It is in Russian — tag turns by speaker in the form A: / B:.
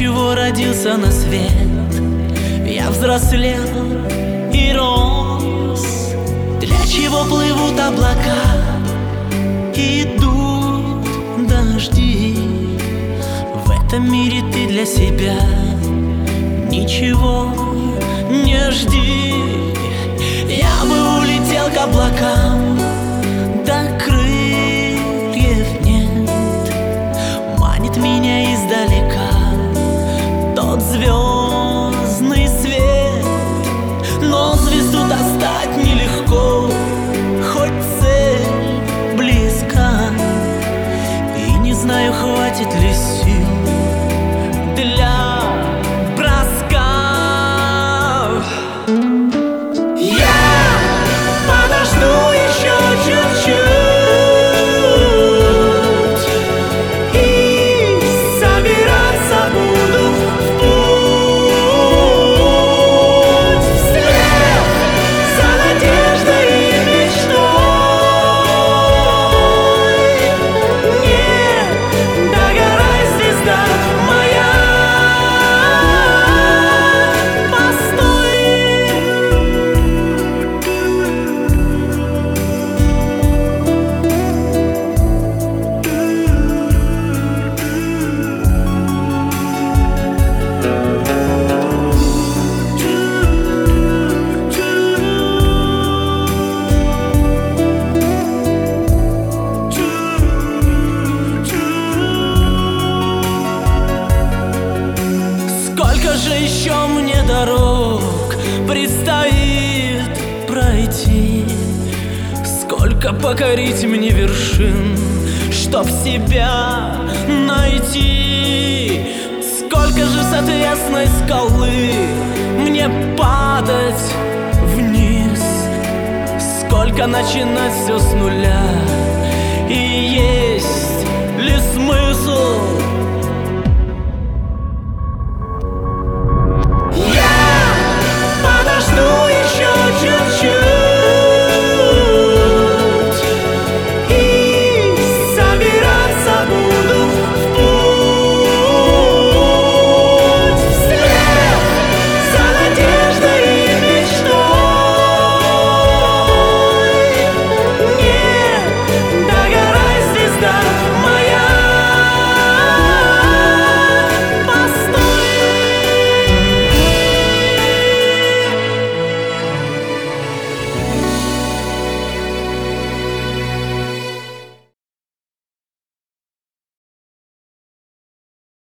A: чего родился на свет. Я взрослел и рос. Для чего плывут облака и идут дожди? В этом мире ты для себя ничего не жди. Я бы улетел к облакам, да крыльев нет. Манит меня издалека тот звездный свет. Но звезду достать нелегко, хоть цель близка. И не знаю, хватит ли сил для броска. Я подожду еще чуть-чуть и собираться буду в путь. Вслед за надеждой и мечтой. Не догорай, звезда моя, постой. Сколько же еще мне дорог предстоит пройти? Сколько покорить мне вершин, чтоб себя найти? Сколько же с отвесной скалы мне падать вниз? Сколько начинать все с нуля?